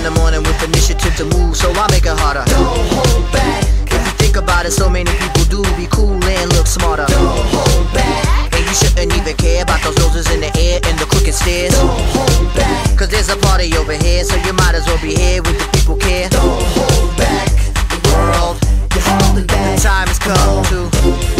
the morning with initiative to move, so I make it harder. Don't hold back. If you think about it, so many people do be cool and look smarter. Don't hold back. And you shouldn't even care about those roses in the air and the crooked stairs. Don't hold back. Cause there's a party over here, so you might as well be here with the people care. Don't hold back. The world, you're holding back. the time has come to